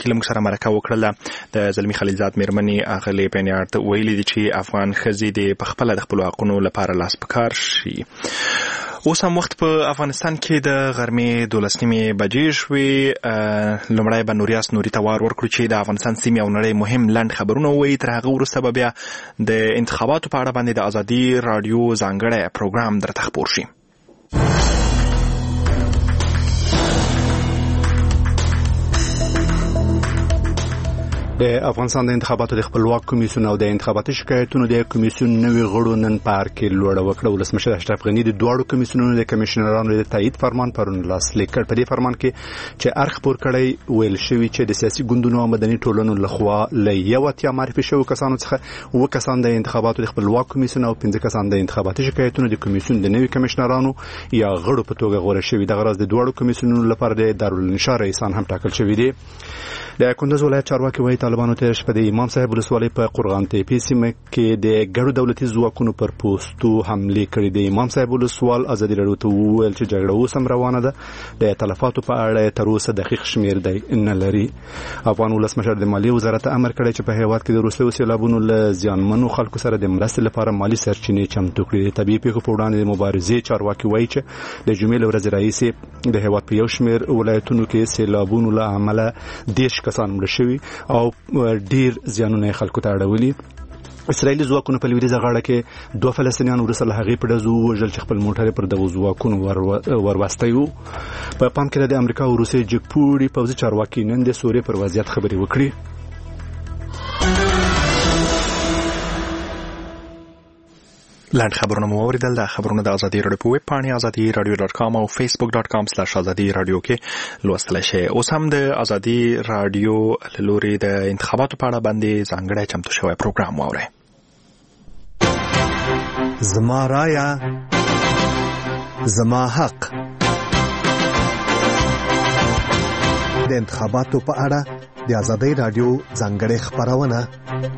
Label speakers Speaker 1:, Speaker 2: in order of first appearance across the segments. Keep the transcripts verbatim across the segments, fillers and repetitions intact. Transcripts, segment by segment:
Speaker 1: کې لمږ سره مرکه وکړله. د زلمی خلیلزاد میرمنې اغلې پینیار ته ویلي دي چې افغان ښځې د پخپله د خپلو حقونو لپاره لاس په کار شي. اوس هم وخت په افغانستان کې د غرمې دولس نیمې بجې شوې. لومړی به نوریاس نوري ته وار ورکړو چې د افغانستان سیمې او نړۍ مهم لنډ خبرونه ووایي. تر هغه وروسته به بیا د انتخاباتو په اړه باندې د ازادي راډیو ځانګړی پروګرام درته خپور شي.
Speaker 2: د افغانستان د انتخاباتو د خپلواک کمیسیون او د انتخاباتي شکایتونو د کمیسیون نوې غړو نن پار کې لوړه وکړه. ولسمشر اشرف غنی د دواړو کمیسیونونو د کمشنرانو د تایید فرمان پرون لاسلیک کړ. په دې فرمان کې چې ارخ پور کړی ویل شوی چې د سیاسي ګوندونو او مدني ټولنو لخوا له یو اتیا معرفي شوی کسانو څخه و کسان د انتخاباتو د خپلواک کمیسیون او پنځه کسان د انتخاباتي شکایتونو د کمیسیون د نوې کمشنرانو یا غړو په توګه غوړه شوی. د غرض د دواړو کمیسیونونو لپاره د دارالانشا رئیسان هم ټاکل شوی دي. د کندوز ولایت چارواکي وايي طالبانو تیر شپه د امام صاحب ولسوالۍ په قرغان تیپي سیمه کې د ګډو دولتي ځواکونو پر پوسټو حمله کړې. د امام صاحب ولسوال ازادي راډیو ته وویل چې جګړه اوس هم روانه ده. د تلفاتو په اړه تر اوسه دقیق شمیر دی نه لري. افغان ولسمشر د مالیې وزارت امر کړی چې په هیواد کې د روسي سیلابونو له زیانمنو خلکو سره د مرستې لپاره مالی سرچینې چمتو کړي. د طبيعي پیښو په وړاندې د مبارزې چارواکي وايي چې د جمعې ورځ رئیس د هیواد په یو شمیر ولایتونو کې سیلابونو له امله دیش کسان مړه شوي او ډیر زیانونه خلکو ته اړولي. اسرائیلي ځواکونو په لویدیځه غاړه کې دوه فلسطینیان وروسته له هغې په ډزو ووژل چې خپل موټر پر دغو ځواکونو ورواستي وو. په پام کې د امریکا او روسیې جګپوړي پوځي چارواکي نن د سوریې پر وضعیت خبرې وکړي.
Speaker 1: لاند خبرونه مو اوریدل. د خبرونه د ازادي راډیو په ویب پاڼه ازادي راډیو ډاټ کام او فیسبوک ډاټ کام سلاش ازادي راډیو کې لوستل شي. اوس هم د ازادي راډیو لوري د انتخاباتو په اړه باندې ځانګړی چمتو شوی پروګرام واورئ.
Speaker 3: زما رایا زما حق. د انتخاباتو په اړه د ازادي راډیو ځانګړی خبرونه.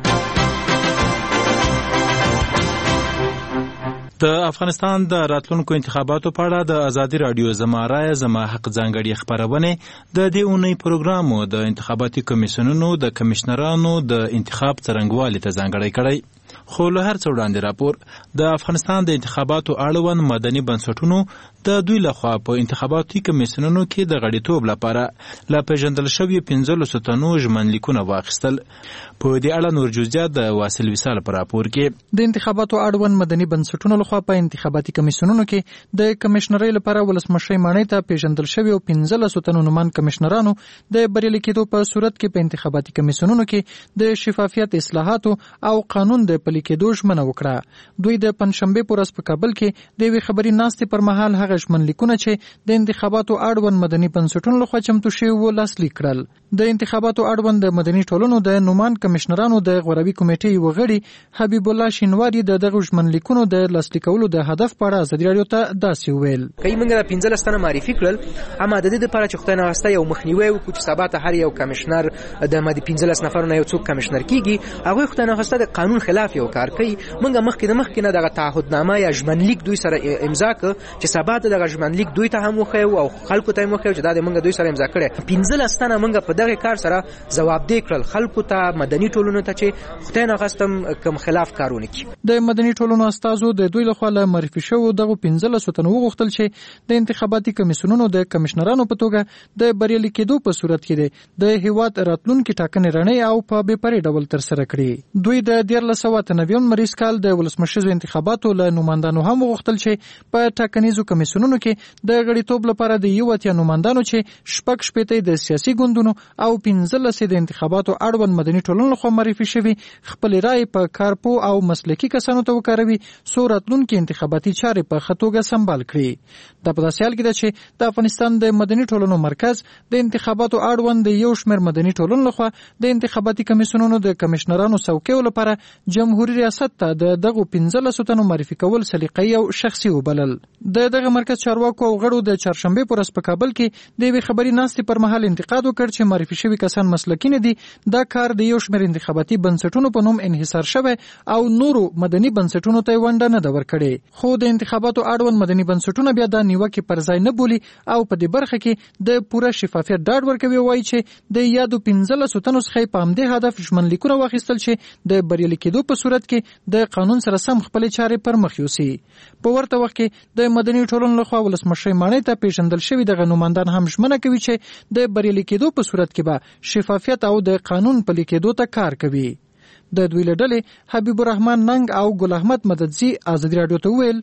Speaker 4: د افغانستان د راتلونکو انتخاباتو په اړه د ازادي راډیو زما رایه زما حق ځانګړي خبرونه د دې اونۍ پروګرامو د انتخاباتي کمیسیونونو د کمشنرانو د انتخاب څرنګوالي ته ځانګړی کړی. خو له هر څه وړاندې راپور د افغانستان د انتخاباتو اړوند مدني بنسټونو د دوی لخوا په انتخاباتي کمیسیونونو کې د غړیتوب لپاره لا پیژندل شوی پنځلسو تنو ژمنلیکونه واخیستل. په دې اړه نور جزئیات د واصل وصال پر راپور کې.
Speaker 5: د انتخاباتو اړوند مدني بنسټونو لخوا په انتخاباتي کمیسیونونو کې د کمشنرۍ لپاره ولسمشر مانۍ ته پیژندل شوی او پنځلسو تنو نومان کمشنرانو د بریالي کېدو په صورت کې په انتخاباتي کمیسیونونو کې د شفافیت اصلاحاتو او قانون د پلي کېدو ژمنه وکړه. دوی د پنځشنبه په ورځ په کابل کې د یوې خبري ناستې پر مهال هغه ژمنلیکونه چې د انتخاباتو اړوند مدني بنسټونو لخوا چمتو شوي وو لاسلیک کړل. د انتخاباتو اړوند د مدني ټولنو د نومان کمشنرانو د غوروي کمیټې یو غړي حبیب الله شینواری د دغه ژمنلیکونو د لاسلیکولو د هدف په اړه ازادي راډیو ته داسې وویل.
Speaker 6: کای موږ د پنځلس تنه معرفي کړل، اما د دې لپاره چې خدای نه واسطه یو مخنیوي وکړو چې سبا ته هر یو کمشنر د مدي پنځلس نفرونو یو څوک کمشنر کیږي، هغه خدای نه واسطه د قانون خلاف یو کار کوي. موږ مخکې د مخکې نه دغه تعهدنامه یا ژمنلیک دوی سره امضا کړ چې سبا ته دغه ژمنلیک دوی ته هم وخیو او خلکو ته هم وخیو چې دا د موږ دوی سره امضا کړي. پنځلس تنه موږ په دغه کار سره جوابدې کړل خلکو ته، مدني ټولنو ته چې خدای نه غستم کوم خلاف کارونه کوي.
Speaker 5: د مدني ټولنو استازو د دوی لخوا له معرفي شوو دغه پنځلس تنو وغوښتل چې د انتخاباتي کمیسیونونو د کمشنرانو په توګه د بریالي کېدو په صورت کې د هیواد راتلونکي ټاکنې رڼې او په بې پرې ډول ترسره کړي. دوی د دیارلس سوه اته نوي مریض کال د ولسمشریزو انتخاباتو له نوماندانو هم وغوښتل چې په ټاکنیزو کمیسیونونو کې د غړیتوب لپاره د یو اتیا نوماندانو چې شپږ شپېته د سیاسي ګوندونو او پنځلس د انتخاباتو اړوند مدني ټولنو لخوا معرفي شوي خپل رائے په کارپو او مسلکي کسانو ته وکاروي څو راتلونکي انتخاباتي چارې په ښه توګه سمبال کړي. دا په داسې حال کې ده چې د افغانستان د مدني ټولنو مرکز د انتخاباتو اړوند یو شمېر مدني ټولنو لخوا د انتخاباتي کمیسیونونو د کمشنرانو څوکیو لپاره جمهوریت ریاست ته د دغه پنځلس تنو معرفي کول سلیقې او شخصي وبلل. د دغه مرکز چارواکو او غړو د چهارشنبه پر ورځ په کابل کې د یوې خبري ناستې پر مهال انتقاد وکړ چې معرفي شوي کسان مسلکي نه دي. دا کار د یو شمېر انتخاباتي بنسټونو په نوم انحصار شوی او نورو مدني بنسټونو ته ونډه نه ده ورکړې. خو د انتخاباتو اړوند مدني بنسټونه بیا دا نیوکې پر ځای نه بولي او په دې برخه کې د پوره شفافیت ډاډ ورکوي. وایي چې د یادو پنځلسو تنو څخه په همدې هدف ژمنلیکونه واخیستل چې د بریالي کېدو په صورت کې د قانون سره سم خپلې چارې پر مخ یوسي. په ورته وخت کې د مدني ټولنې لخوا ولسمشر ماڼۍ ته پیژندل شوي دغه نوماندان هم ژمنه کوي چې د بریالي کېدو په صورت کې به شفافیت او د قانون پلي کېدو ته کار کوي. د دوی له ډلې حبیب الرحمن ننګ او ګل احمد مددزي ازادي رادیو ته ویل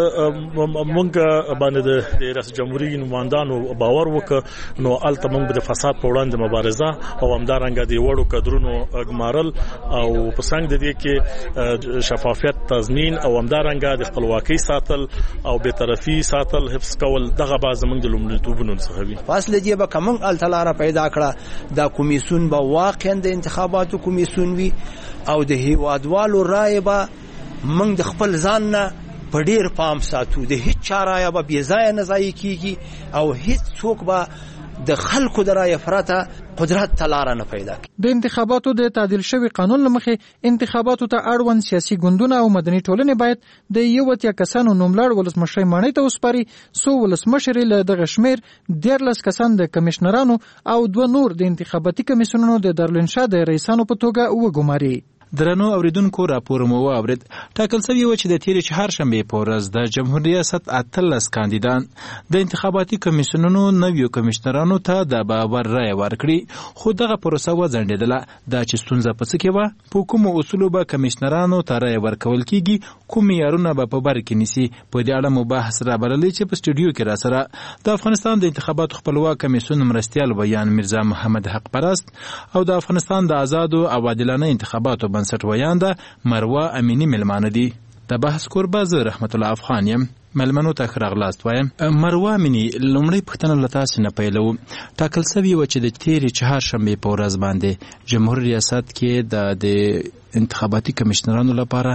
Speaker 7: مونږ باندې د ریاست جمهوریت نمائندانو باور وکړ نو الته مونږ د فساد په وړاندې مبارزه او همدارنګه د وړو کډرونو اګمارل او په څنګه د دې کې شفافیت تضمین او همدارنګه د خپلواکۍ ساتل او بی‌طرفي ساتل حفظ کول دغه باز مونږ د لومړیتوبونو څخه وي.
Speaker 8: فاصله دی به کوم التلاره پیدا کړه دا کمیسیون به واقعا د انتخاباتو کمیسیون وي او د هیوادوالو رائے به موږ د خپل ځان نه په ډیر پام ساتو. د هیڅ چا رائے به بې ځایه نه ضایع کیږي او هیڅ څوک به د خلکو د رائے پرته قدرت تلاره نه پیدا کوي.
Speaker 5: د انتخاباتو د تعدیل شوی قانون لمخې انتخاباتو ته اړوند سیاسي ګوندونه او مدني ټولنې باید د یو اتیا کسانو نوملړ ولسمشر ماڼۍ ته وسپاري. سو ولسمشر له دغه شمېر دیارلس کسان د کمشنرانو او دوه نور د انتخاباتي کمیسیونونو د دارالانشا د رئیسانو په توګه وګماري.
Speaker 4: درنو اوریدونکو راپور مو واورید. ټاکل شوی و چې د تیرې چهارشنبه په ورځ د جمهوریت ریاست اتلس کاندیدان د انتخاباتي کمیسیونونو نویو کمشنرانو ته د باور رائے ورکړي. خو دغه پروسه وځنډېدله. دا چې ستونزه په څه کې وه، په کومو اصولو به کمشنرانو ته رائے ورکول کیږي، کوم معیارونه به په بر کې نیسي. په دې اړه مو بحث رابللی چې په سټوډیو کې را سره د افغانستان د انتخاباتو خپلواک کمیسیون مرستیال بیان مرزا محمد حق پرست او د افغانستان د آزادو او عادلانه انتخاباتو بنسټ ویانده مروه امینی ملمانه دي. د بحث کوربه زه رحمت الله افغان یم. ملمنو ته ښه راغلاست وایم. مروه امینی، لومړی پوښتنه له تاسې نه پیلوو. ټاکل شوي وه چې د تېرې چهارشنبې په ورځ باندې جمهور ریاست کې د د انتخاباتي کمیشنرانو لپاره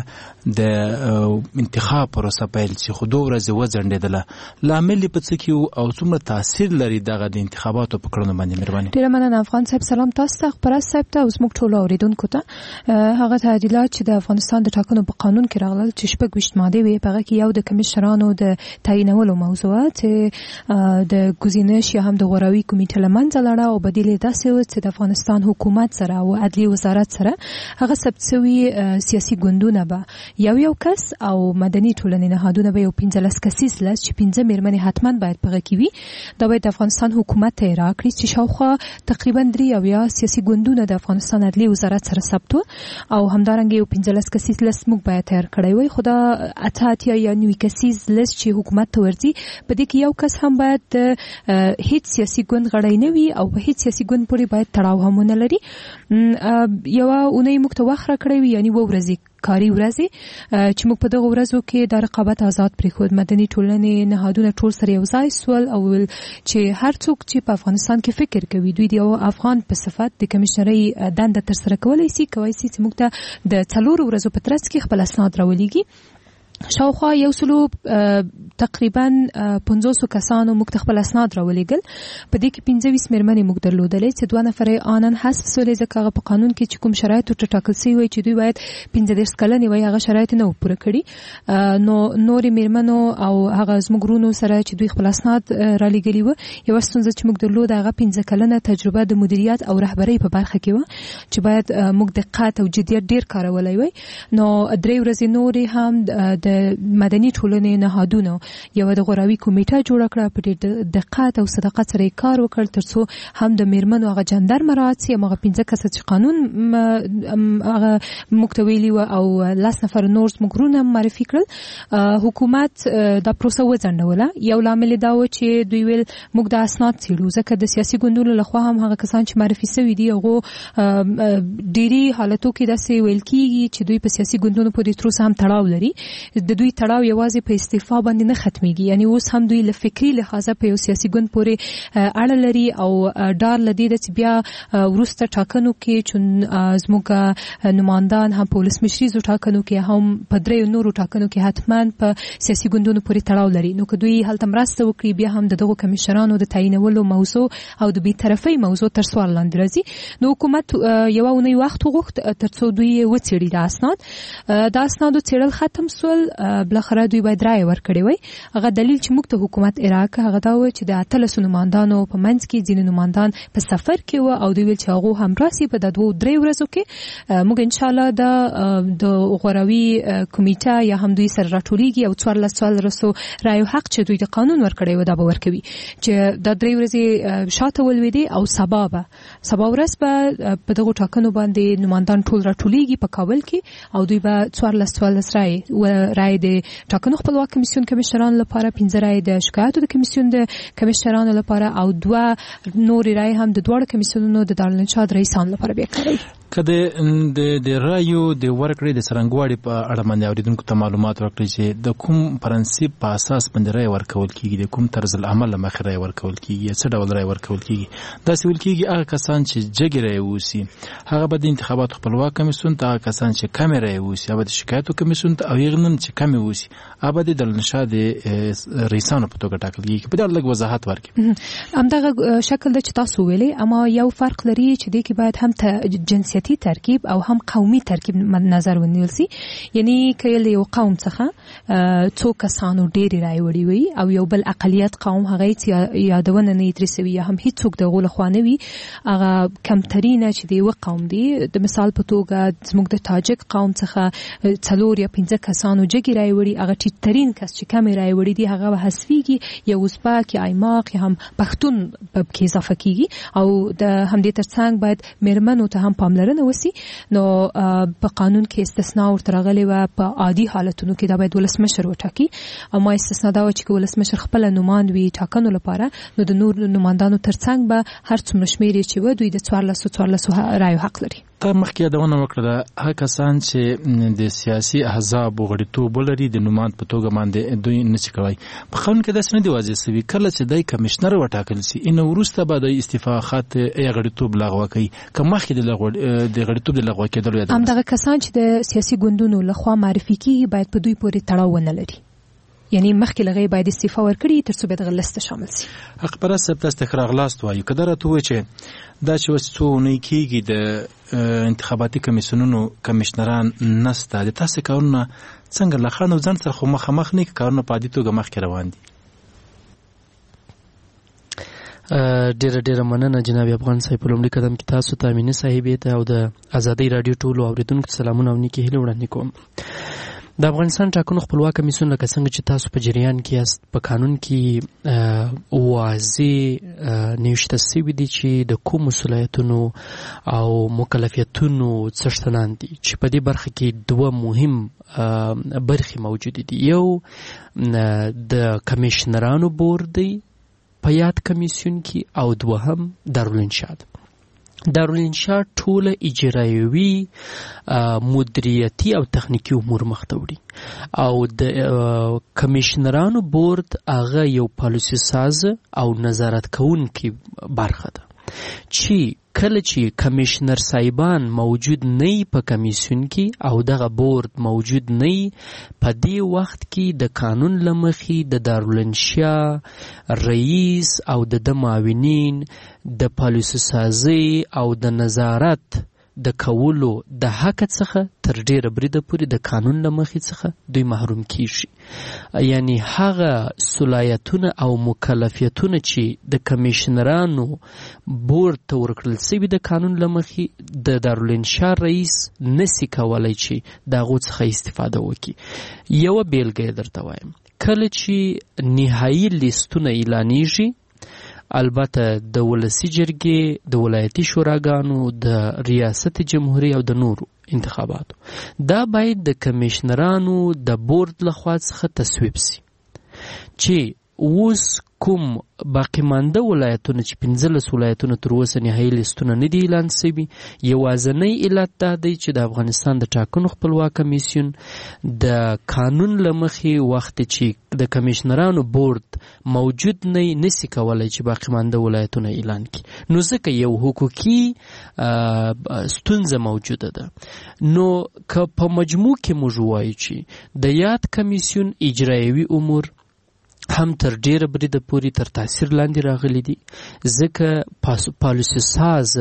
Speaker 4: د انتخاب پروسه پیل شي، خو دوه ورځې وځنډېدله. لامل یې په څه کې و او څومره تاثیر لري دغه د انتخاباتو په کړنو باندې؟ مهرباني.
Speaker 9: ډېره مننه افغان صاحب. سلام تاسو ته، خبرست صاحب ته او زموږ ټولو اورېدونکو ته. هغه تعدیلات چې د افغانستان د ټاکنو په قانون کې راغلل چې شپږ ویشت مادې وې، په هغه کې یو د کمیشنرانو د تعیینولو موضوع چې د ګزینش یا هم د غوراوي کمیټې له منځه لاړه او بدیل یې داسې و چې د افغانستان حکومت سره او عدلیې وزارت سره هغه ثبت سوي سیاسي ګوندونه به یو یو کس او مدني ټولنې نهادونه به یو پنځلس کسیز لس چې پنځه میرمنې حتما باید په هغه کې وي. دا باید د افغانستان حکومت ته یې راکړي چې شاوخوا تقریبا درې اویا سیاسي ګوندونه د افغانستان عدلیې وزارت سره ثبت و او همدارنګه یو پنځلس کسیز لس موږ باید تیار کړی وای. خو دا اته اتیا یا نوي کسیز لس چې حکومت ته ورځي په دې کې یو کس هم باید د هیڅ سیاسي ګوند غړی نه وي او په هیڅ سیاسي ګوند پورې باید تړاو هم ونه لري. یوه اونۍ موږ ته وخت راکړی وي، یعنی اووه ورځې کاري ورځې چې موږ په دغه ورځو کې د رقابت آزاد پرېښود. مدني ټولنې نهادونه ټول سره یو ځای سول او چې هر څوک چې په افغانستان کې فکر کوي دوی د یو افغان په صفت د کمیشنرۍ دنده ترسره کولی شي کولی شي چې موږ ته د څلورو ورځو په ترڅ کې خپل اسناد راولیږي. شاوخوا یو سلو تقریبا پنځوسو کسانو موږ ته خپل اسناد راولیږل. په دې کې پنځه ویشت میرمنې موږ درلودلې چې دوه نفره یې آنن حذف سولې ځکه هغه په قانون کې چې کوم شرایط ورته ټاکل سوي وای چې دوی باید پنځه دېرش کلنې وای، هغه شرایط نه وو پوره کړي. نو نورې میرمنو او هغه زموږ ورونو سره چې دوی خپل اسناد رالیږلي وو، یوه ستونزه چې موږ درلوده هغه پنځه کلنه تجربه د مدیریت او رهبرۍ په برخه کې وه چې باید موږ دقت او جدیت ډېر کارولی وای. نو درې ورځې نورې هم د مدني ټولنې نهادونو یوه د غوراوي کمیټه جوړه کړه، په ډېر دقت او صداقت سره یې کار وکړ ترڅو هم د میرمنو هغه جندر مراعات سي، هماغه پنځه کسه چې قانون هغه موږ ته ویلي وه او لس نفر نور زموږ وروڼه معرفي کړل. حکومت دا پروسه وځنډوله. یو لامل دا و چې دوی ویل موږ د اسناد څېړو، ځکه د سیاسي ګوندونو لخوا هم هغه کسان چې معرفي سوي دي هغو ډېري حالتو کې داسې ویل کېږي چې دوی په سیاسي ګوندونو پورې تر اوسه هم تړاو لري. د دوی تړاو یوازې په استعفا باندې نه ختميږي، یعنی اوس هم دوی له فکری لحاظه په یو سیاسي ګوند پورې اړه لري او ډار لدی د بیا ورسته ټاکنو کې چون زموږ نمائندان هم په ولسمشریزو ټاکنو کې هم په درې نورو ټاکنو کې حتما په سیاسي ګوندونو پورې تړاو لري. نو که دوی هلته مرسته وکړي بیا هم دغه کمیشنرانو د تعیینولو موضوع او د بی‌طرفۍ موضوع تر سوال لاندې راځي. نو حکومت یو اونۍ وخت وغوښت ترڅو دوی وڅېړي د اسناد د اسنادو څېړل ختم سول. بلخره دوی باید رایه ورکړې وای. هغه دلیل چې موږ ته حکومت ارائه هغه دا و چې د اتلس نمائندانو په منځ کې ځینې نمائندان په سفر کې و او دوی ویل چې هغه هم راسي په د دوه درې ورځو کې موږ ان شاء الله د د غوراوي کمیټه یا هم دوی سره راټولېږي او څوارلس څوارلسو رایو حق چې دوی د قانون ورکړی و دا به ورکوي چې د درې ورځې شاته ولوېدي او سبا به سبا ورځ به په دغه ټاکنو باندې نمائندان ټول راټولېږي په کابل کې او دوی به څوارلس څوارلس رای و رای د ټاکنو خپلواک کمیسیون کمیشنرانو لپاره، پنځه رای د شکایاتو د کمیسیون د کمیشنرانو لپاره او دوه نورې رای هم د دواړو کمیسیونونو د دارالانشا رئیسانو لپاره به کاروي.
Speaker 4: که د د رایو د ورکړې د څرنګوالي په اړه باندې اوریدونکو ته معلومات ورکړي چې د کوم پرنسپ په اساس باندې رای ورکول کیږي، د کوم طرز العمل مخې رای ورکول کیږي، څه ډول رای ورکول کیږي. دا سویل کیږي هغه کسان چې جګ رای ووسی هغه به د انتخاباتو خپلواک کمیسیون ته، هغه کسان چې کم رای ووسی هغه د شکایتو کمیسیون ته، او یغنن چې کم ووسی هغه د دارالانشا د رئیسانو په توګه ټاکل کیږي. په دې لږ وضاحت ورکړي.
Speaker 9: همدغه شکل د چې تاسو ویلې، اما یو فرق لري چې د کې باید هم جنسیتي ترکیب او هم قومي ترکیب نظر ونیول سي. یعنی کله یو قوم څخه څو کسانو ډېری رای وړي وي او یو بل اقلیت قوم هغه یادونه نه ترسوي یا هم هیڅوک د غول خوانه وي هغه کمترینه چې دی و قوم دی. د مثال په توګه زموږ د تاجک قوم څخه څلور یا پنځه کسانو جګی رای وړي، هغه ټیټرین کس چې کم رای وړي دی هغه حذفيږي، یا ازبک یا ایماق یا هم پښتون په کې اضافه کیږي. او د همدې ترڅنګ باید میرمنو ته هم پاملرنه وسی. نو په قانون کې استثناء ورته راغلی و په عادي حالتونو کې دا باید ولسمشر وټاکي. اما استثناء دا و چې ولسمشر خپل نوماند وي ټاکنو لپاره، نو د نور نوماندانو ترڅنګ به هر څومره شمېر چې و دوی د څوارلس څوارلس رایو حق لري.
Speaker 4: تا مخکې یادونه وکړه هغه کسان چې د سیاسي احزاب غړیتوب لري د نوماند په توګه باندې دوی نه شي کوي. په قانون کې داسې نه دی واضح شوی کله چې دای کمشنر وټاکل شي ان وروسته به د استعفا خط ای غړیتوب لغوه کوي که مخکې د لغوه د غړیتوب د لغوه کېدل یاد
Speaker 9: هم دغه کسان چې د سیاسي ګوندونو لخوا معرفي کیږي باید په دوی پورې تړاو ونه لري، یعنی مخکې لغې باید استعفا ورکړي ترڅو به دغه لسته شامل شي.
Speaker 4: خبره سبت استخراج لاست وایي کله راته و چې دا چې وسونه کیږي د انتخاباتي کمیسیونونو کمیشنران نسته د تاسو کارونه څنګه لخانو ځان سره خو مخامخ نه کارونه په دې توګه مخکې روان دي.
Speaker 10: ډیره ډیره مننه جناب افغان صاحب. په لومړي قدم کې تاسو ته امینه صاحبې ته او د ازادۍ رادیو ټولو اوریدونکو ته سلامونه او نیکې هیلې وړاندې کوم. د افغانستان ټاکنو خپلواک کمیسیون لکه څنګه چې تاسو په جریان کې یاست په قانون کې واضح نوشته شوي دي چې د کوم مسؤلیتونو او مکلفیتونو څښتنان دي چې په دې برخه کې دوه مهم برخې موجود دي. یو د کمیشنرانو بورډ دی په یاد کمیسیون کې او دوهم دارالانشا. دارالانشا ټوله اجرایوي مدیریتي او تخنیکی امور مخته وړي او د کمیشنرانو بورډ هغه یو پالیسي ساز او نظارت کوونکی برخه ده چې کله چې کمیشنر صاحبان موجود نه په کمیسیون کې او دغه بورډ موجود نه په دې وخت کې د قانون لمخې د دارالانشا رئیس او د معاونین د پالیسي سازي او د نظارت د کولو د حق څخه تر ډیره بریده پورې د قانون لمخې څخه دوی محروم کیږي. یعنی هغه صلاحیتونه او مکلفیتونه چې د کمیشنرانو بورډ ته ورکړل شوي د قانون لمخې د دارالانشا رئیس نسی کولی چې د هغو څخه استفاده وکړي. یوه بیلګه درته وایم، کله چې نهایي لیستونه اعلانیږي البته د ولسی جرګې د ولایتي شوراګانو د ریاست جمهوریت او د نورو انتخاباتو دا باید د کمیشنرانو د بورډ لخوا څخه تصویب شي چې اوس کوم باقی مانده ولایتونه چې پنځلس ولایتونه تر اوسه نهایي لیستونه نه دي اعلان شوي، یوازینی علت دا دی چې د افغانستان د ټاکنو خپلواک کمیسیون د قانون له مخې وخت چې د کمیشنرانو بورډ موجود نه نسی کولای چې باقی مانده ولایتونه اعلان کړي. نو ځکه یو حقوقي ستونزه موجوده ده. نو که په مجموع کې موږ وایو چې د یاد کمیسیون اجرایوي امور هم تر ډیره بریده پورې تر تاثیر لاندې راغلي دي، ځکه پالیسي ساز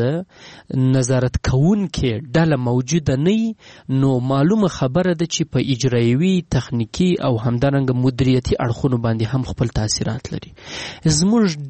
Speaker 10: نظارت کوونکې ډله موجوده نه، نو معلومه خبره ده چې په اجرایوي تخنیکی او همدارنګه مدیریتي اړخونو باندې هم خپل تاثیرات لري. زموږ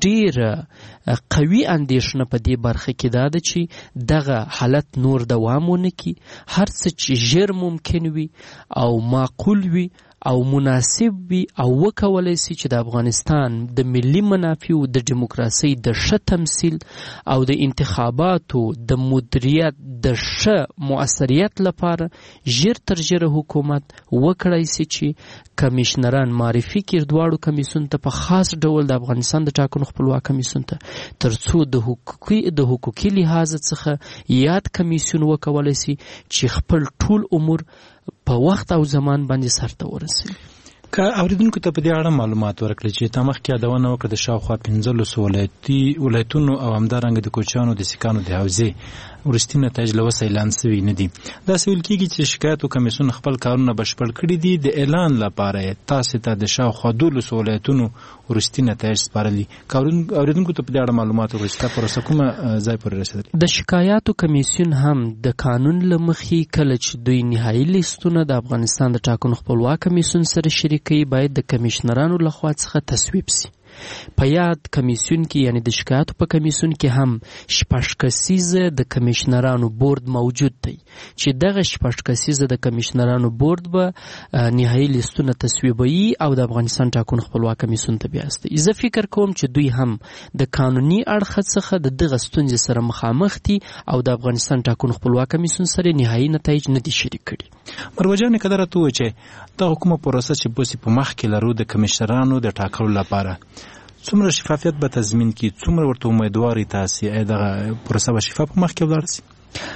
Speaker 10: ډیره قوي اندیشنه په دې برخه کې دا ده چې دغه حالت نور دوام ونه کړي، هر څه چې ژر ممکن وي او معقول وي او مناسب وي او وکولای شي چې د افغانستان د ملي منافعو د دیموکراسي د ښه تمثیل او د انتخاباتو د مدیریت د ښه مؤثریت لپاره ژر تر ژره حکومت وکړای شي چې کمیشنران معرفي کړي دواړو کمیسیون ته په خاص ډول د افغانستان د ټاکنو خپلواک کمیسیون ته، ترڅو د حقوقي د حقوقي لحاظ څخه یاد کمیسیون وکولای شي چې خپل ټول امور په وخت او زمان باندې سرته ورسوي.
Speaker 4: که اوریدونکو ته په دې اړه معلومات ورکړي چې تا مخکې یادونه وکړه د شاوخوا پنځلسو ولایتي ولایتونو او همدارنګه د کوچیانو د سیکانو د حوزې وروستي نتایج له وسه اعلان سوي نه دي. داسې ویل کېږي چې شکایت کمیسیون خپل کارونه بشپړ کړي دي، د اعلان لپاره تاسې ته د شاوخوا دولسو ولایتونو وروستي نتایج سپارلي. اوریدونکو ته په دې اړه معلومات ورکړي چې تا پروسه کومه ځای پورې رسېدلې؟
Speaker 10: د شکایاتو کمیسیون هم د قانون له مخې کله چې دوی نهایي لیستونه د افغانستان د ټاکنو خپلواک کمیسیون سره شریکوي باید د کمیشنرانو لخوا څخه تصویب سي. په یاد کمیسیون کې یعنی د شکایاتو په کمیسیون کې هم شپږ کسیزه د کمیشنرانو بورډ موجود دی چې دغه شپږ کسیزه د کمیشنرانو بورډ به نهایي لیستونه تصویبوي او د افغانستان ټاکنو خپلواک کمیسیون ته بیاستي. زه فکر کوم چې دوی هم د قانوني اړخ څخه د دغه ستونزې سره مخامخ دي او د افغانستان ټاکنو خپلواک کمیسیون سره نهایي نتایج نه دي شریک کړي.
Speaker 4: مروجان کدر ته و چې دا کومه پروسه چې بوسي په مخ کې لرو د کمیشنرانو د ټاکلو لپاره څومره شفافیت به تضمین کړي، څومره ورته امیدواري تاسې دغه پروسه به شفاف په مخ کې ولاړ شي؟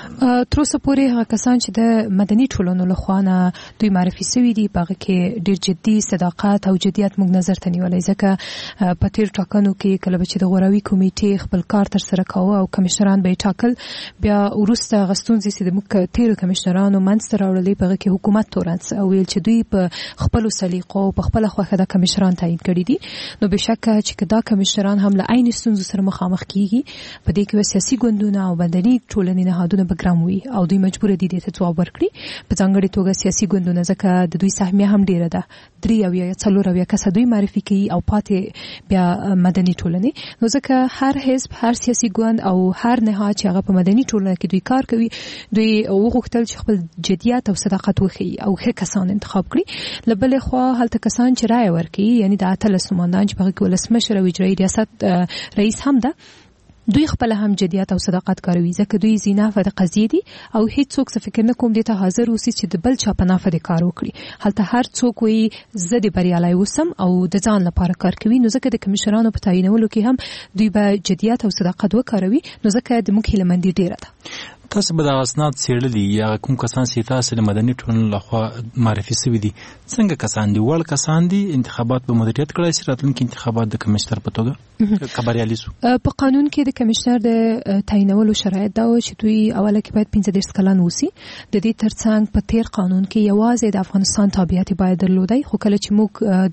Speaker 9: تر اوسه پورې هغه کسان چې د مدني ټولنو لخوا نه دوی معرفي سوي دي په هغه کې ډېر جدي صداقت او جدیت موږ نظر ته نیولی، ځکه په تېرو ټاکنو کې کله به چې د غوراوي کمیټې خپل کار ترسره کاوه او کمیشنران به یې ټاکل، بیا وروسته هغه ستونزې چې د موږ تېرو کمیشنرانو منځته راوړلې په هغه کې حکومت تورن او ویل چې دوی په خپلو سلیقو په خپله خوښه دا کمیشنران تعیین کړي دي. نو بېشکه چې دا کمیشنران هم له عین ستونزو سره مخامخ کیږي، په دې کې به سیاسي ګوندونه او مدني ټولنې نهادونه به ګرم وي او دوی مجبور دي دې ته ځواب ورکړي. په ځانګړې توګه سیاسي ګوندونه ځکه د دوی سهمیه هم ډیره ده، درې اویا یا څلور اویا کسه دوی معرفي کوي او پاتې بیا مدني ټولنې. نو ځکه هر حزب هر سیاسي ګوند او هر نهاد چې هغه په مدني ټولنه کې دوی کار کوي، دوی وغوښتل چې خپل جدیت او صداقت وښيي او ښه کسان انتخاب کړي. له بلې خوا هلته کسان چې رایه ورکوي یعنی د اتلس نمایندان چې په هغه کې ولسمشر او اجرایي ریاست رئیس هم ده، دوی خپل هم جدیت او صداقت کاروي، ځکه دوی زینافه د قضیې دي او هیڅ څوک څه فکر نه کوم دې ته حاضر اوسي چې د بل چا په نافه د کار وکړي. هلته هر څوک وایي زه د بریالی اوسم او د ځان لپاره کار کوي. نو ځکه د کمیشنرانو په تعیینولو کې هم دوی به جدیت او صداقت وکاروي، نو ځکه د موږ هیلهمندي ډیره ده.
Speaker 4: تاسو به د اسناد څېړلي یا کوم کسان چې تاسو د مدني ټولنې لخوا معرفي سوي دي څنګه کسان دي؟ وړ کسان دي؟ انتخابات به مدیریت کړای شي؟ راتلونکي انتخابات د کمیشنر په توګه که بریالي سو؟
Speaker 9: په قانون کې د کمیشنر د تعینولو شرایط دا و چې دوی اوله کې باید پنځه دېرش کلن اوسي. د دې ترڅنګ په تیر قانون کې یوازې د افغانستان تابعیت باید درلودی، خو کله چې موږ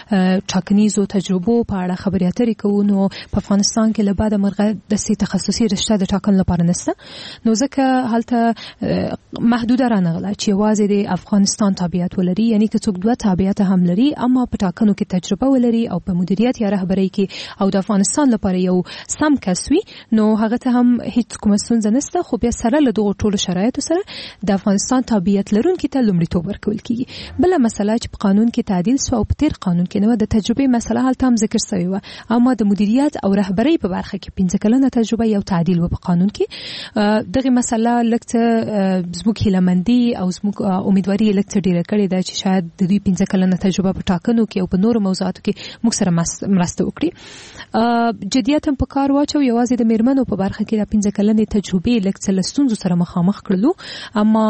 Speaker 9: د ټاکنیزو تجربو په اړه خبرې اترې کوو نو په افغانستان کې له بعده مرغه داسې تخصصي رشته د ټاکنې لپاره نشته. نو ځکه هلته محدوده رانغله چې یوازې د افغانستان تابعیت ولري، یعنی که څوک دوه تابعیت هم لري اما په ټاکنو کې تجربه ولري او په مدیریت یا رهبرۍ کې او د افغانستان لپاره یو سم کس وي، نو هغه ته هم هیڅ کومه ستونزه نشته. خو بیا سره له دغو ټولو شرایطو سره د افغانستان تابعیت لرونکي ته لومړیتوب ورکول کیږي. بله مسله چې په قانون کې تعدیل سو او په تیر قانون کې نو د تجربې مسله هلته هم ذکر شوی و، اما د مدیریت او رهبرۍ په برخه کې پنځه کلنه تجربه یو تعدیل و په قانون کې. دغه مسله لکه زموږ هیلمندي او زموږ امیدواري لکه ډیره کړې ده چې شاید د دوی پنځه کلنه تجربه په ټاکنو کې او په نورو موضوعاتو کې موږ سره مرسته وکړي. جديت هم په کار واچو، یوازې د میرمنو په برخه کې د پنځه کلنې تجربې لکه څه ستونزو سره مخامخ کړلو، اما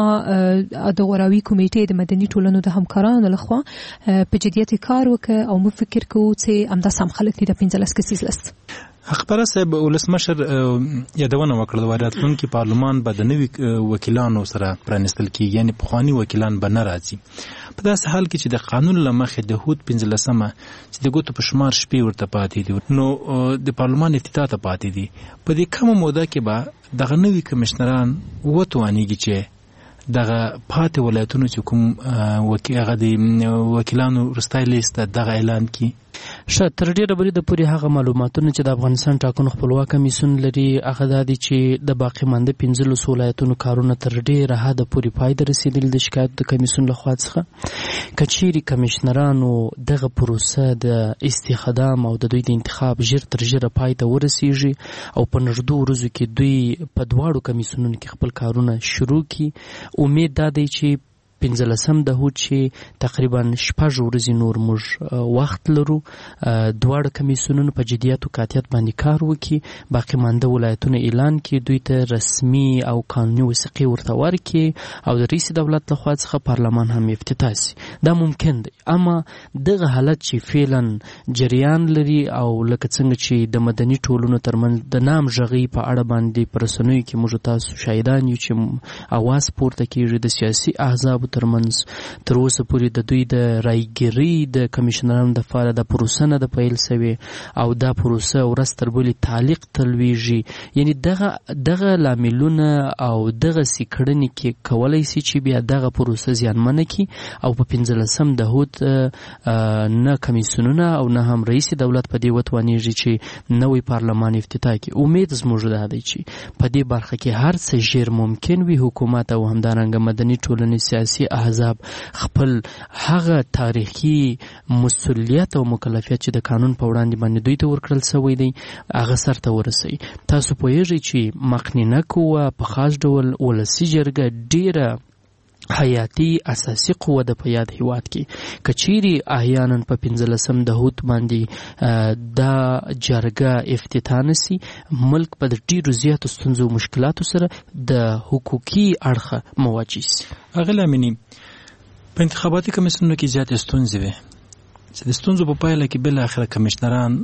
Speaker 9: د غوراوي کمیټې د مدني ټولنو د همکارانو لخوا په جديت کار وکړ او موږ فکر کوو چې همدا سم خلک دي د پنځلس کسیز لست.
Speaker 4: خبره صاحب ولسمشر یادونه وکړه د راتلونکي پارلمان به د نوي وکیلانو سره پرانستل کیږي، یعنی پخوانی وکیلان به نه راځي. په داسې حال کې چې د قانون له مخې د هود پنځلسمه چې د ګوتو په شمار شپې ورته پاتې دي، نو د پارلمان افتتاح ته پاتې دي. په دې کمه موده کې به دغه نوي کمشنران وتوانیږي چې دغه پاتې ولایتونو چې کوم وکیل د وکیلانو رستای لیست دغه اعلان کی.
Speaker 10: ښه، تر ډیره بری د پوری هغه معلوماتونه چې د افغانستان ټاکنو خپلواک کمیسیون لري هغه د دې چې د باقی مانده پنځلس ولایتونو کارونه تر ډیره حد پوری پای ته رسیدل د شکایت د کمیسیون لخوا څخه. کچيري کمشنرانو دغه پروسه د استخدام او د دوی د انتخاب ژر تر ژره پای ته ورسیږي او په نږدې ورځو کې دوی په دواړو کمیسیونونو کې خپل کارونه شروع کړي. امید دا دی چې پنځلسم د هود چې تقریبا شپږ ورځې نور موږ وخت لرو دواړه کمیسیونونو په جديت او قاطعیت باندې کار وکړي، باقي مانده ولایتونه اعلان کړي، دوی ته رسمي او قانوني وثیقې ورته ورکړي او د رئیس دولت لخوا څخه پارلمان هم افتتاح شي. دا ممکن دی، اما دغه حالت چې فعلا جریان لري او لکه څنګه چې د مدني ټولنو ترمنځ د نام ژغي په اړه باندې پر رسنیو کې موږ تاسو شاهدان یو چې اواز پورته کیږي د سیاسي احزاب ترمنځ تر اوسه پورې د دوی د رایګرۍ د کمیشنرانو د فعال د پروسه نه د پیل سوي او دا پروسه ورځ تر بلې تعلیق تلویږي. یعنی دغه دغه لاملونه او دغه سیکړنې کې کولای شي چې بیا دغه پروسه زیانمنه کی او په پنځلسم د هود نه کمیسیونونه او نه هم رئیس دولت په دې وتوانیږي چې نوې پارلمان افتتاح کی. امید زموږ ده دی چې په دې برخه کې هر څه ژر ممکن وي. حکومت او همدارنګه مدني ټولنې سیاسي احزاب خپل هغه تاریخي مسؤلیت او مکلفیت چې د قانون په وړاندې باندې دوی ته ورکړل شوی دی هغه سرته ورسوي. تاسو پوهیږئ چې مخنیه قوه په خاص ډول ولسي جرګه ډیره حیاتي اساسي قوه د په یاد هیواد کې کچيري احیانا په پنځلسم د هوت باندې دا جرګه افتتاح نسی ملک په ډیرو زیاتو ستونزو او مشکلاتو سره د حقوقي اړخ مواجه شي.
Speaker 4: اغله منی په انتخاباتي کمیسیونونو کې زیاتې ستونزې وي چې د ستونزو په پایله کې بل اخر کمشنران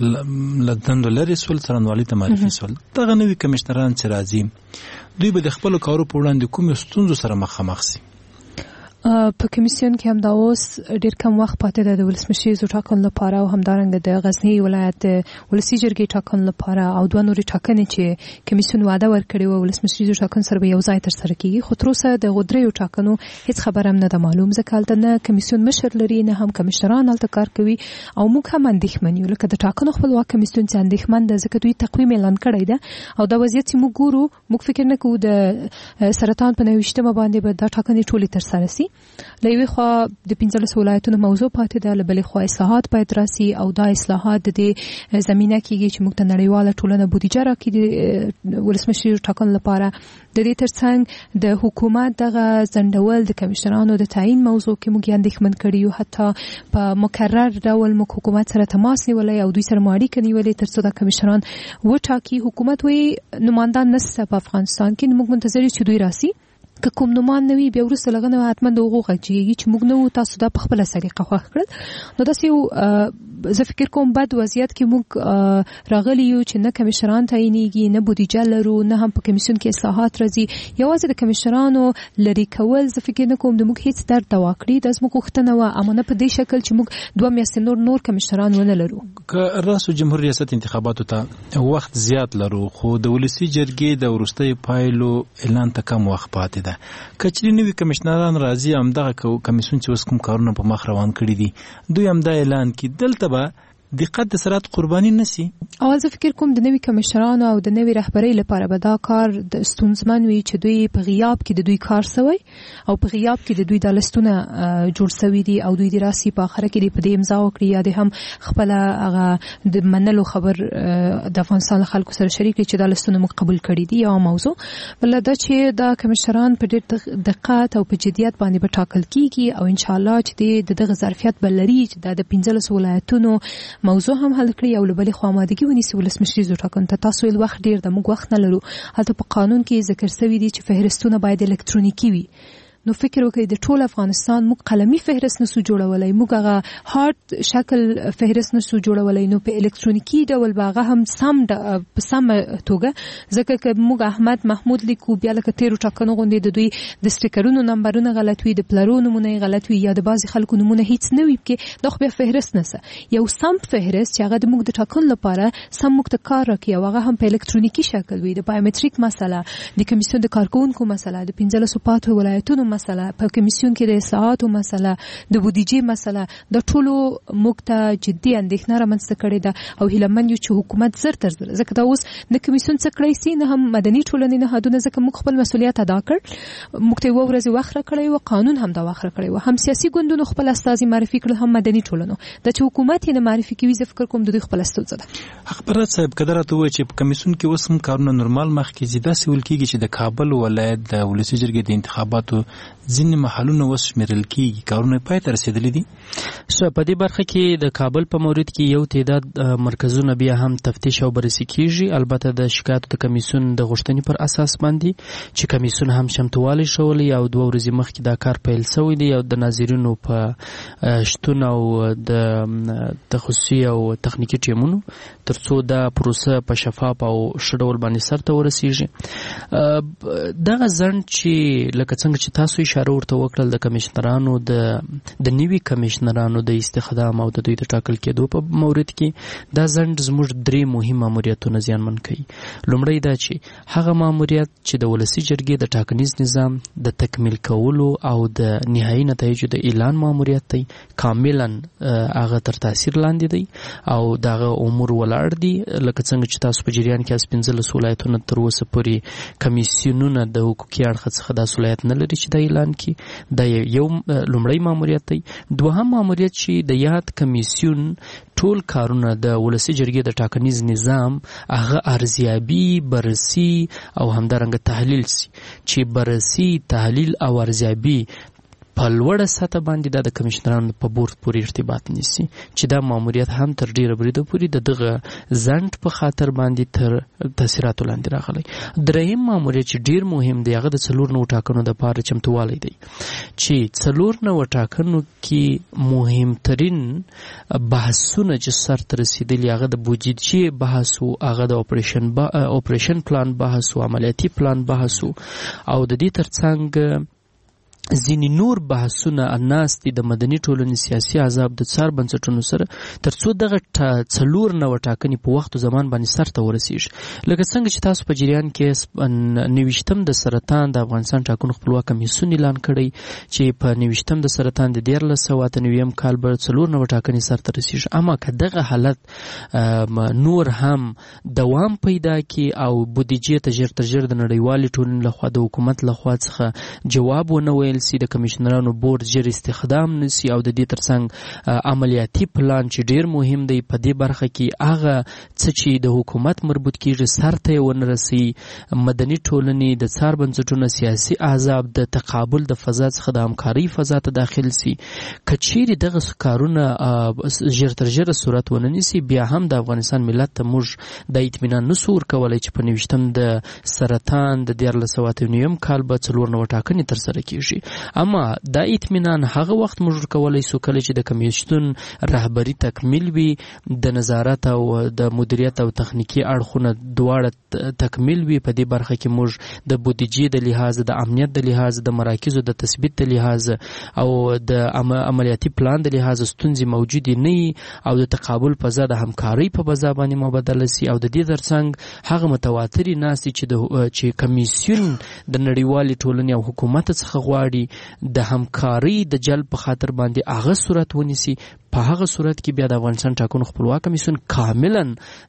Speaker 4: لدندو لري سول څرنوالي ته معرفي سول. دغه نوي کمشنران چې راځي دوی به د خپل کارو په وړاندې کوم ستونزو سره مخامخ شي.
Speaker 9: په کمیسیون کې هم دا اوس ډیر کم وخت پاتې ده د ولسمشر ټاکنو لپاره او همدارنګه د غزنی ولایت ولسی جرګې ټاکنو لپاره او دوه نورې ټاکنې چې کمیسیون وعده ورکړې و ولسمشر ټاکنو سره یو ځای تر سره کیږي. خو تر اوسه د غدریو ټاکنو هیڅ خبر هم نه ده معلوم، ځکه هلته نه کمیسیون مشر لري نه هم کمشنران هلته کار کوي او موږ هم اندېښمن یو لکه د ټاکنو خپلواک کمیسیون چې اندېښمن ده ځکه دوی تقویم اعلان کړی ده او دا وضعیت چې موږ ګورو موږ فکر نه کوو د سرطان په نوښتمه باندې به دا ټاکنې ټولې تر سره شي. له یوې خوا د پنځلس ولایتونو موضوع پاتې ده، له بلې خوا اصلاحات باید راسي او دا اصلاحات د دې زمینه کېږي چې موږ ته نړیواله ټولنه بودیجه راکړي د ولسمشر ټاکنو لپاره. د دې ترڅنګ د حکومت دغه ځنډول د کمشنرانو د تعیین موضوع کې موږ اندېښمن کړي یو، حتی په مکرر ډول موږ حکومت سره تماس نیولی او دوی سره مو اړیکه نیولې تر څو دا کمشنران وټاکي. حکومت وایي نمایندان نشته په افغانستان کې، موږ منتظر یو چې دوی راسي. که کوم نومان نوي بیا وروسته لږ نه حتما د هغو غږیږي چې موږ نه وو تاسو دا په خپله سلیقه خوښ کړل. نو داسې یو زه فکر کوم بد وضعیت کې موږ راغلي یو چې نه کمیشنران تعینېږي، نه بودیجه لرو، نه هم په کمیسیون کې اصلاحات راځي. یوازې د کمیشنرانو لرې کول زه فکر نه کوم د موږ هیڅ درد دوا کړي. دا زموږ غوښتنه وه، اما نه په دې شکل چې موږ دوه میاشتې نور نور کمیشنران ونه لرو.
Speaker 4: که راسو جمهور ریاست انتخاباتو ته وخت زیات لرو خو د ولسی جرګې د وروستۍ پایلو اعلان ته کم وخت پاتې ده. کچري نوي کمشنران راځي همدغه کمیسیون چې اوس کوم کارونه په مخ روان کړي دي دوی هم دا اعلان کړي دلته به دقت د سرعت قرباني نسی.
Speaker 9: اول زه فکر کوم د نوي کمشنرانو او د نوي رهبرۍ لپاره به دا کار د ستونزمن وي چې دوی په غیاب کې د دوی کار سوی او په غیاب کې د دوی د لستونه جوړ سوي دي او دوی د راسي په اخر کې په دې امضا وکړي یا د هم خپل هغه د منلو خبر د افغانستان خلکو سره شریک چې د لستونه موږ قبول کړي دي. یو موضوع بل دا چې د کمشنران په ډېر دقت او په جديت باندې به ټاکل کیږي او ان شاء الله چې د دغه ظرفیت بلري چې د پنځلس ولایتونو موضوع هم حل کړي او لبلې خو آمادګي ونیسي ولسمشري زو ټاکن ته تاسو ول وخت ډیر د موږ وخت نه لرو. هلته په قانون کې ذکر شوی دی چې فهرستونه باید الکترونیکي وي. نو فکر وکړئ د ټول افغانستان موږ قلمي فهرست نسو جوړولای، موږ هغه هارد شکل فهرست نسو جوړولای، نو په الکترونیکي ډول باغه هم سم په سم توګه ځکه چې موږ احمد محمود لیکو بیا لکه تیرو ټاکنو غونډې د دوی د سټیکرونو نمبرونه غلط وي، د پلرونو نمونه غلط وي یا د بعضي خلکو نمونه هیڅ نه وي کې د خو بیا فهرست نسه یو سم فهرست چې هغه د موږ د ټاکنو لپاره سم موږ ته کار راکړي او هغه هم په الکترونیکي شکل وي. د بایومټریک مسله، د کمیسیون د کارکونکو مسله، د پنځلس پاتو ولایتونو مسله، په کمیسیون کې د اصلاحاتو مسله، د بودیجې مسله، د ټولو موږ ته جدي اندېښنه رامنځته کړې ده او هیله من یو چې حکومت زر تر زر ځکه دا اوس د کمیسیون څخه کړی سي نه هم مدني ټولنې نه هدونه ځکه موږ خپل مسولیت ادا کړ، موږ ته یو ورځ وخت راکړی او قانون هم دا وخت راکړی او هم سیاسي ګوندونو خپل استازي معرفي کړل هم مدني ټولنو د چې حکومت یې معرفي کوي. زه فکر کوم د دوی خپل ستونزه ده.
Speaker 4: خبرت صاحب کدرته وای چې په کمیسیون کې اوس هم کارونه نورمال مخ کې زیاده سول کیږي چې د کابل ولایت د ولسی جرګې د انتخاباتو ځینې محلونه وس شمیرل کیږي، کارونه پای ته رسیدلي دي.
Speaker 10: شو په دې برخه کې د کابل په مورید کې یو تعداد مرکزونه بیا هم تفتیش او بررسي کیږي، البته د شکایت د کمیسیون د غوښتنې پر اساس باندې چې کمیسیون هم شمتوالي شولې او دوه ورځې مخکې دا کار پیل شوی دی او د ناظرینو په شتون او د تخصصي او تخنیکی ټیمونو ترڅو دا پروسه په شفاف او شډول باندې سرته ورسیږي. دغه ځند چې لکه څنګه چې تاسو اشاره ورته وکړل د کمشنرانو د د نیوي کمشنرانو د استخدام او د دوی د ټاکل کېدو په مورید کې دا ځند زموږ درې مهم ماموریتونه زیانمن کوي. لومړی دا چې هغه ماموریت چې د ولسی جرګې د ټاکنیز نظام د تکمیل کولو او د نهایي نتایجو د اعلان ماموریت دی کاملا هغه تر تاثیر لاندې دی او دغه امور ولاړ دي لکه څنګه چې تاسو په جریان کې اس پنځلس ولایتونه تر اوسه پورې کمیسیونونه د حقوقي اړخ څخه د ولایت نه لري چې د اعلان کې دا یو لومړی ماموریت دی. دوهم ماموریت چې د یاد کمیسیون ټول کارونه د ولسی جرګې د ټاکنیز نظام هغه ارزیابي بررسي او همدارنګه تحلیل سي چې بررسي تحلیل او ارزیابي په لوړه سطح باندې دا د کمشنرانو په بورډ پورې ارتباط نیسي چې دا ماموریت هم تر ډیره بریده پورې د دغه ځند په خاطر باندې تر تاثیراتو لاندې راغلی. دریم ماموریت چې ډیر مهم دی هغه د څلور نو ټاکنو د پاره چمتووالی دی چې څلور نو ټاکنو کې مهمترین بحثونه چې سر ته رسیدلي هغه د بودیجې بحث او هغه د اپریشن با اپریشن پلان بحث او عملیاتي پلان بحث او د دې ترڅنګ ځینې نور بحثونه الناس دي د مدني ټولنې سیاسي احزاب د څار بنسټونو سره ترڅو دغه څلور نوه ټاکنې په وخت او زمان باندې سرته ورسیږي. لکه څنګه چې تاسو په جریان کې نویشتم د سرطان د افغانستان ټاکنو خپلواک کمیسیون اعلان کړی چې په نویشتم د سرطان د دیارلس سوه اته نویم کال به څلور نوه ټاکنې سرته رسیږي. اما که دغه حالت نور هم دوام پیدا کړي او بودیجې ته ژر تر ژر د نړیوالې ټولنې لخوا د حکومت لخوا څخه جواب ونه ویل سي، د کمشنرانو بورډ ژر استخدام نسی او د دې ترڅنګ عملیاتي پلان چې ډیر مهم دی په دې برخه کې هغه څه چې د حکومت مربوط کیږي سرته ونه رسي، مدني ټولنې د څار بنسټونو سیاسي احزاب د تقابل د فضا څخه د همکارۍ فضا ته داخل سي، کچېرې دغه کارونه ژر تر ژره صورت ونه نیسي بیا هم د افغانستان ملت ته موږ د اطمینان نسو ورکولی چې په نویشتم د سرطان د دیارلس سوه اته نویم کال به څلور نوه ټاکنې ترسره کیږي. اما دا اطمینان هغه وخت موږ کولای سو کله چې د کمیسیون رهبری تکمیل وي، د نظارت او د مدیریت او تخنیکی اړخونه دواړه تکمیل وي. په دې برخه کې موږ د بودیجې د لحاظ د امنیت د لحاظ د مراکزو د تثبیت د لحاظ او د عملیاتي پلان د لحاظ ستونزې موجودې نه او د تقابل فضا د همکارۍ په فضا باندې مبادله سي او د دې ترڅنګ هغه متواترې ناستې چې د چې کمیسیون د نړیوالې ټولنې او حکومت څخه غواړي د همکارۍ د جلب په خاطر باندې هغه صورت ونیسي. په هغه صورت کې بیا د افغانستان ټاکنو خپلواک کمیسیون کاملا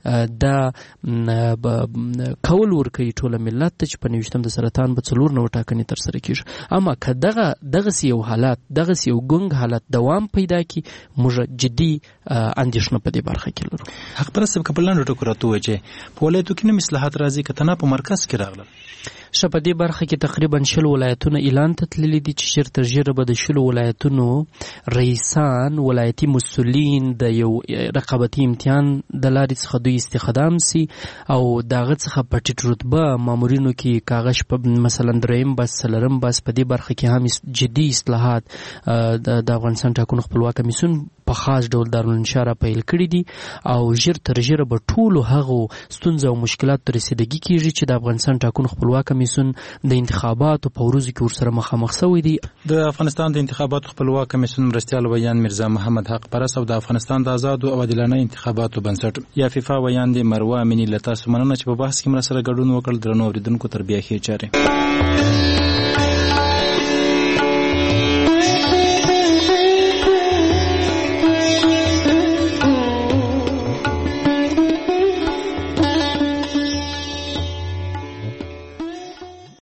Speaker 10: د کول ورکوي ټول ملت ته چې په نوښتم د سرطان په څلور نو ټاکنې تر سره کیږي. اما که دغه دغه یو حالت دغه یو ګنګ حالت دوام پیدا کی موږ جدي اندیشنه په دې برخه کې لرو.
Speaker 4: حق پرسته کپلان ټکو راته وایي چې په ولایتو کې نه مصلحت راځي کتنه په مرکز کې راغله.
Speaker 10: شپه دې برخه کې تقریبا شل ولایتونه اعلان ته تللي دي چې شر تر ژره به د شل ولایتونو رئیسان ولایتي مسؤلین د یو رقابتي امتحان د لارې څخه دوی استخدام سي او دغه څخه په ټیټ رتبه مامورینو کې کاغذ په مثلا دریم بس څلورم بس په دې برخه کې هم جدي اصلاحات د افغانستان ټاکنو خپلواک کمیسیون په خاص ډول دارالانشا پیل کړی دي او ژر تر ژره به ټولو هغو ستونزو او مشکلاتو ته رسیدګي کیږي چې د افغانستان ټاکنو خپلواک کمیسیون د انتخاباتو په ورځو کې ورسره مخامخ شوی دی.
Speaker 4: د افغانستان د انتخاباتو خپلواک کمیسیون مرستیال ویان مرزا محمد حق پرس او د افغانستان د آزاد او عادلانه انتخاباتو بنسټ یا فیفا ویان د مروه امینی لتا سمنه چې په بحث کې مرسته ګډون وکړ. درنو اوریدونکو تر بیا خیر چاره.